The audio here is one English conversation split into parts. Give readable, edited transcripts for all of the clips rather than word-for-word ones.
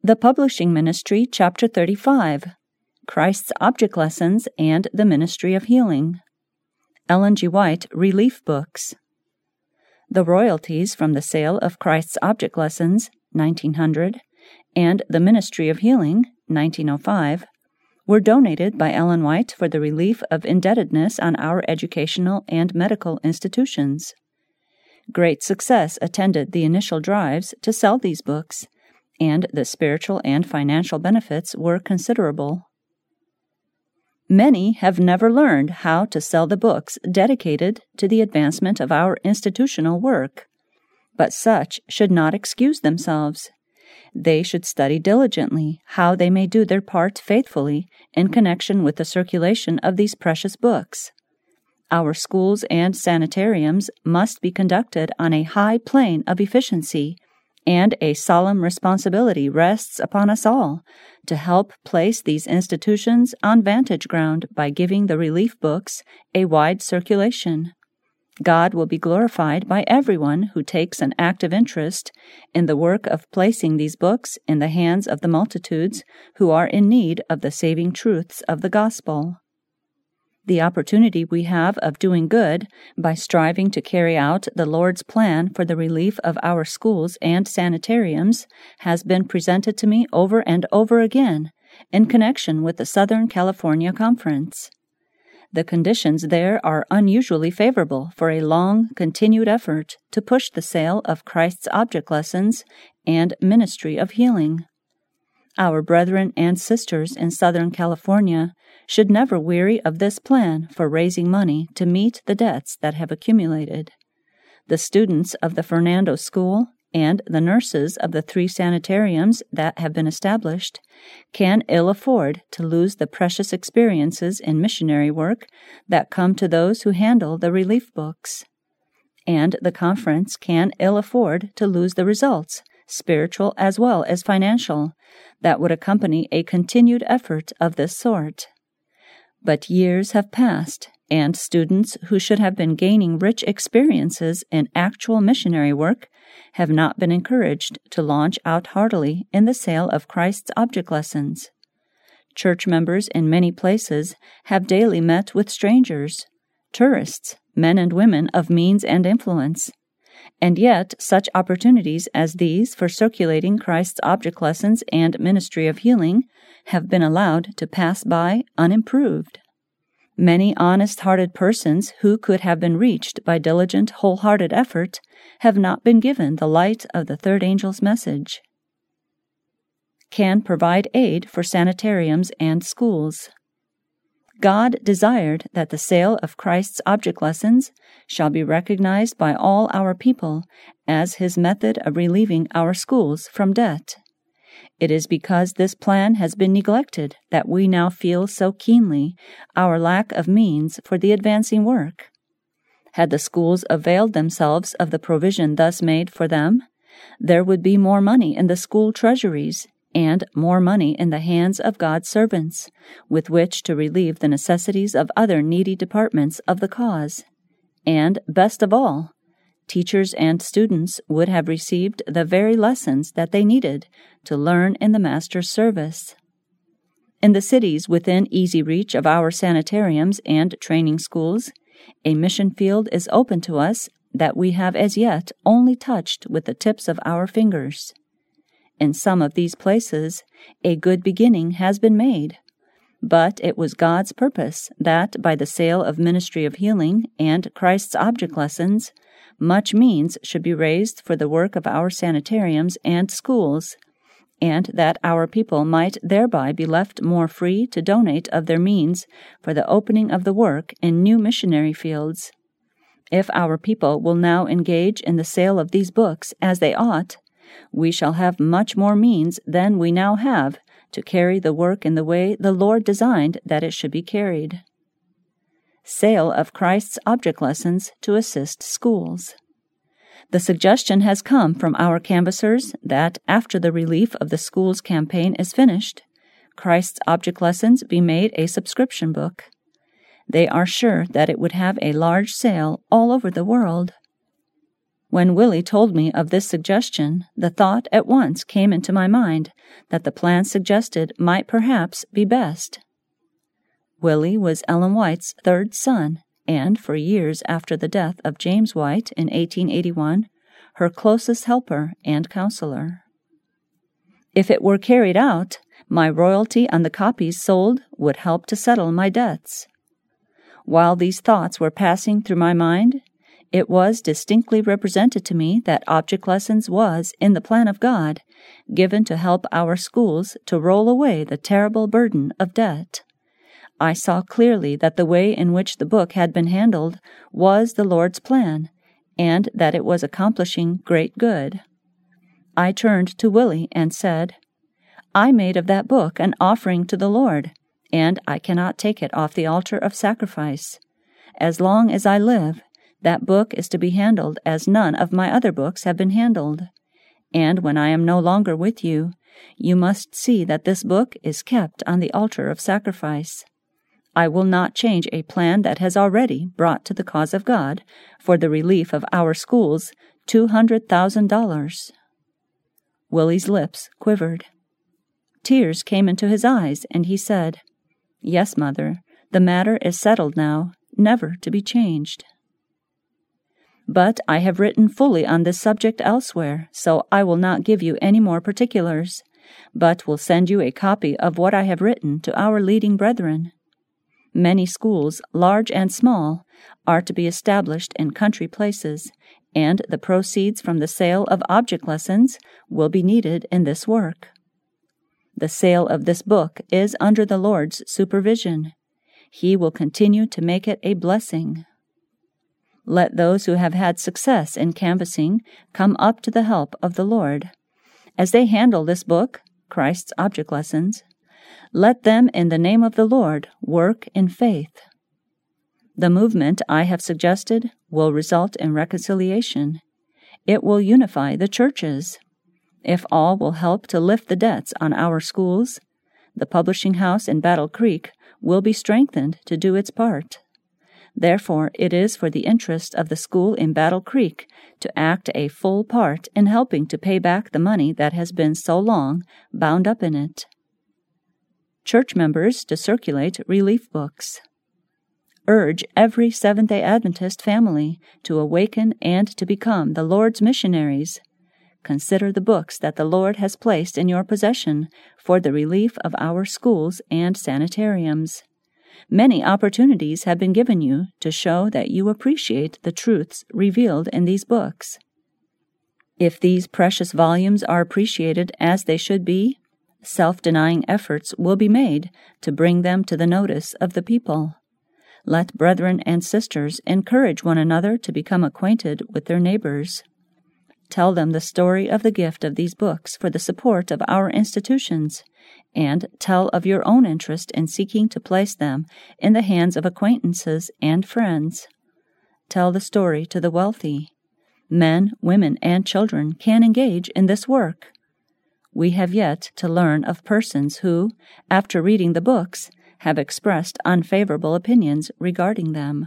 The Publishing Ministry, Chapter 35, Christ's Object Lessons and the Ministry of Healing. Ellen G. White, Relief Books. The royalties from the sale of Christ's Object Lessons, 1900, and the Ministry of Healing, 1905, were donated by Ellen White for the relief of indebtedness on our educational and medical institutions. Great success attended the initial drives to sell these books, and the spiritual and financial benefits were considerable. Many have never learned how to sell the books dedicated to the advancement of our institutional work, but such should not excuse themselves. They should study diligently how they may do their part faithfully in connection with the circulation of these precious books. Our schools and sanitariums must be conducted on a high plane of efficiency, and a solemn responsibility rests upon us all to help place these institutions on vantage ground by giving the relief books a wide circulation. God will be glorified by everyone who takes an active interest in the work of placing these books in the hands of the multitudes who are in need of the saving truths of the gospel. The opportunity we have of doing good by striving to carry out the Lord's plan for the relief of our schools and sanitariums has been presented to me over and over again in connection with the Southern California Conference. The conditions there are unusually favorable for a long, continued effort to push the sale of Christ's Object Lessons and Ministry of Healing. Our brethren and sisters in Southern California should never weary of this plan for raising money to meet the debts that have accumulated. The students of the Fernando School and the nurses of the 3 sanitariums that have been established can ill afford to lose the precious experiences in missionary work that come to those who handle the relief books. And the conference can ill afford to lose the results, spiritual as well as financial, that would accompany a continued effort of this sort. But years have passed, and students who should have been gaining rich experiences in actual missionary work have not been encouraged to launch out heartily in the sale of Christ's Object Lessons. Church members in many places have daily met with strangers, tourists, men and women of means and influence, and yet such opportunities as these for circulating Christ's Object Lessons and Ministry of Healing have been allowed to pass by unimproved. Many honest-hearted persons who could have been reached by diligent, wholehearted effort have not been given the light of the third angel's message. Can provide aid for sanitariums and schools. God desired that the sale of Christ's Object Lessons shall be recognized by all our people as His method of relieving our schools from debt. It is because this plan has been neglected that we now feel so keenly our lack of means for the advancing work. Had the schools availed themselves of the provision thus made for them, there would be more money in the school treasuries and more money in the hands of God's servants, with which to relieve the necessities of other needy departments of the cause. And, best of all, teachers and students would have received the very lessons that they needed to learn in the Master's service. In the cities within easy reach of our sanitariums and training schools, a mission field is open to us that we have as yet only touched with the tips of our fingers. In some of these places, a good beginning has been made, but it was God's purpose that by the sale of Ministry of Healing and Christ's Object Lessons, much means should be raised for the work of our sanitariums and schools, and that our people might thereby be left more free to donate of their means for the opening of the work in new missionary fields. If our people will now engage in the sale of these books as they ought, we shall have much more means than we now have to carry the work in the way the Lord designed that it should be carried. Sale of Christ's Object Lessons to assist schools. The suggestion has come from our canvassers that after the relief of the schools campaign is finished, Christ's Object Lessons be made a subscription book. They are sure that it would have a large sale all over the world. When Willie told me of this suggestion, the thought at once came into my mind that the plan suggested might perhaps be best. Willie was Ellen White's third son, and for years after the death of James White in 1881, her closest helper and counselor. If it were carried out, my royalty on the copies sold would help to settle my debts. While these thoughts were passing through my mind, it was distinctly represented to me that Object Lessons was, in the plan of God, given to help our schools to roll away the terrible burden of debt. I saw clearly that the way in which the book had been handled was the Lord's plan, and that it was accomplishing great good. I turned to Willie and said, "I made of that book an offering to the Lord, and I cannot take it off the altar of sacrifice. As long as I live, that book is to be handled as none of my other books have been handled. And when I am no longer with you, you must see that this book is kept on the altar of sacrifice. I will not change a plan that has already brought to the cause of God, for the relief of our schools, $200,000. Willie's lips quivered. Tears came into his eyes, and he said, "Yes, Mother, the matter is settled now, never to be changed." But I have written fully on this subject elsewhere, so I will not give you any more particulars, but will send you a copy of what I have written to our leading brethren. Many schools, large and small, are to be established in country places, and the proceeds from the sale of Object Lessons will be needed in this work. The sale of this book is under the Lord's supervision. He will continue to make it a blessing. Let those who have had success in canvassing come up to the help of the Lord. As they handle this book, Christ's Object Lessons, let them, in the name of the Lord, work in faith. The movement I have suggested will result in reconciliation. It will unify the churches. If all will help to lift the debts on our schools, the publishing house in Battle Creek will be strengthened to do its part. Therefore, it is for the interest of the school in Battle Creek to act a full part in helping to pay back the money that has been so long bound up in it. Church members to circulate relief books. Urge every Seventh-day Adventist family to awaken and to become the Lord's missionaries. Consider the books that the Lord has placed in your possession for the relief of our schools and sanitariums. Many opportunities have been given you to show that you appreciate the truths revealed in these books. If these precious volumes are appreciated as they should be, self-denying efforts will be made to bring them to the notice of the people. Let brethren and sisters encourage one another to become acquainted with their neighbors. Tell them the story of the gift of these books for the support of our institutions, and tell of your own interest in seeking to place them in the hands of acquaintances and friends. Tell the story to the wealthy. Men, women, and children can engage in this work. We have yet to learn of persons who, after reading the books, have expressed unfavorable opinions regarding them.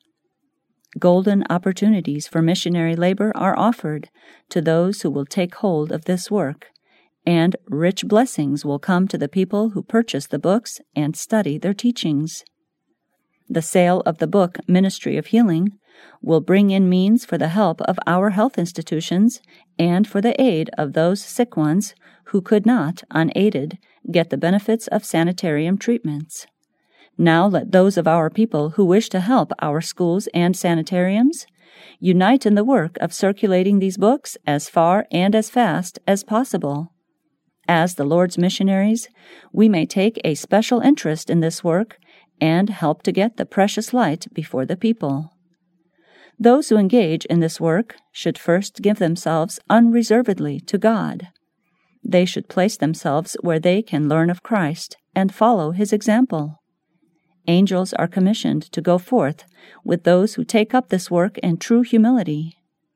Golden opportunities for missionary labor are offered to those who will take hold of this work, and rich blessings will come to the people who purchase the books and study their teachings. The sale of the book Ministry of Healing will bring in means for the help of our health institutions and for the aid of those sick ones who could not, unaided, get the benefits of sanitarium treatments. Now let those of our people who wish to help our schools and sanitariums unite in the work of circulating these books as far and as fast as possible. As the Lord's missionaries, we may take a special interest in this work and help to get the precious light before the people. Those who engage in this work should first give themselves unreservedly to God. They should place themselves where they can learn of Christ and follow His example. Angels are commissioned to go forth with those who take up this work in true humility.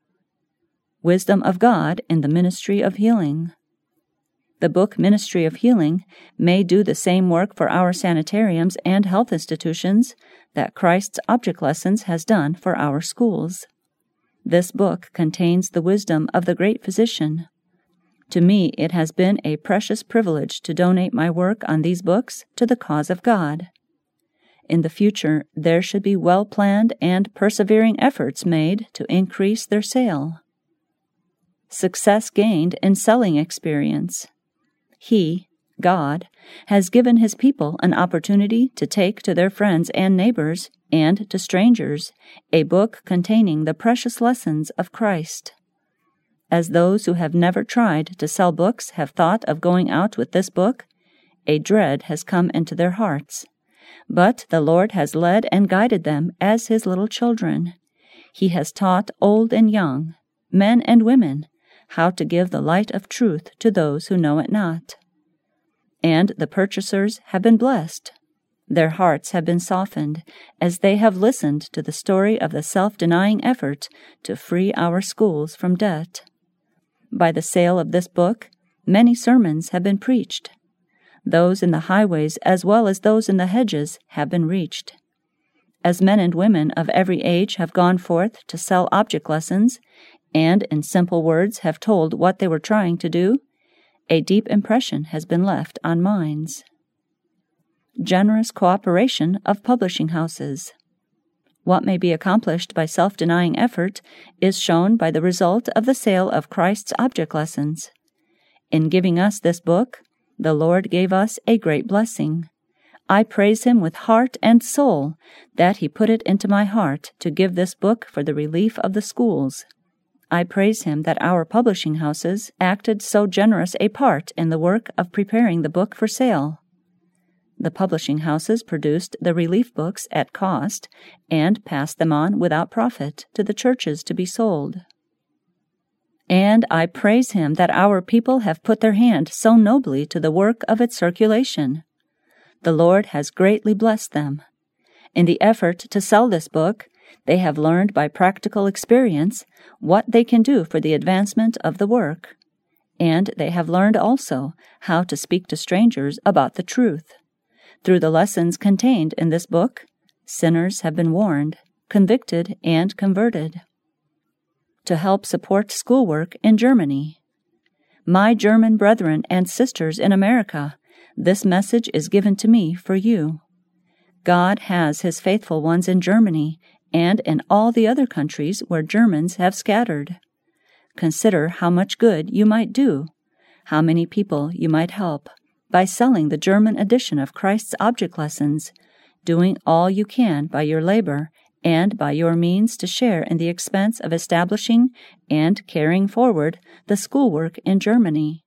Wisdom of God in the Ministry of Healing. The book Ministry of Healing may do the same work for our sanitariums and health institutions that Christ's Object Lessons has done for our schools. This book contains the wisdom of the great physician. To me, it has been a precious privilege to donate my work on these books to the cause of God. In the future, there should be well-planned and persevering efforts made to increase their sale. Success gained in selling experience. He, God, has given His people an opportunity to take to their friends and neighbors and to strangers a book containing the precious lessons of Christ. As those who have never tried to sell books have thought of going out with this book, a dread has come into their hearts. But the Lord has led and guided them as His little children. He has taught old and young, men and women, how to give the light of truth to those who know it not. And the purchasers have been blessed. Their hearts have been softened as they have listened to the story of the self-denying effort to free our schools from debt. By the sale of this book, many sermons have been preached. Those in the highways as well as those in the hedges have been reached. As men and women of every age have gone forth to sell object lessons, and in simple words have told what they were trying to do, a deep impression has been left on minds. Generous cooperation of publishing houses. What may be accomplished by self-denying effort is shown by the result of the sale of Christ's object lessons. In giving us this book, the Lord gave us a great blessing. I praise Him with heart and soul that He put it into my heart to give this book for the relief of the schools. I praise Him that our publishing houses acted so generous a part in the work of preparing the book for sale. The publishing houses produced the relief books at cost and passed them on without profit to the churches to be sold. And I praise Him that our people have put their hand so nobly to the work of its circulation. The Lord has greatly blessed them. In the effort to sell this book, they have learned by practical experience what they can do for the advancement of the work, and they have learned also how to speak to strangers about the truth. Through the lessons contained in this book, sinners have been warned, convicted, and converted. To help support schoolwork in Germany. My German brethren and sisters in America, this message is given to me for you. God has His faithful ones in Germany and in all the other countries where Germans have scattered. Consider how much good you might do, how many people you might help, by selling the German edition of Christ's Object Lessons, doing all you can by your labor and by your means to share in the expense of establishing and carrying forward the schoolwork in Germany.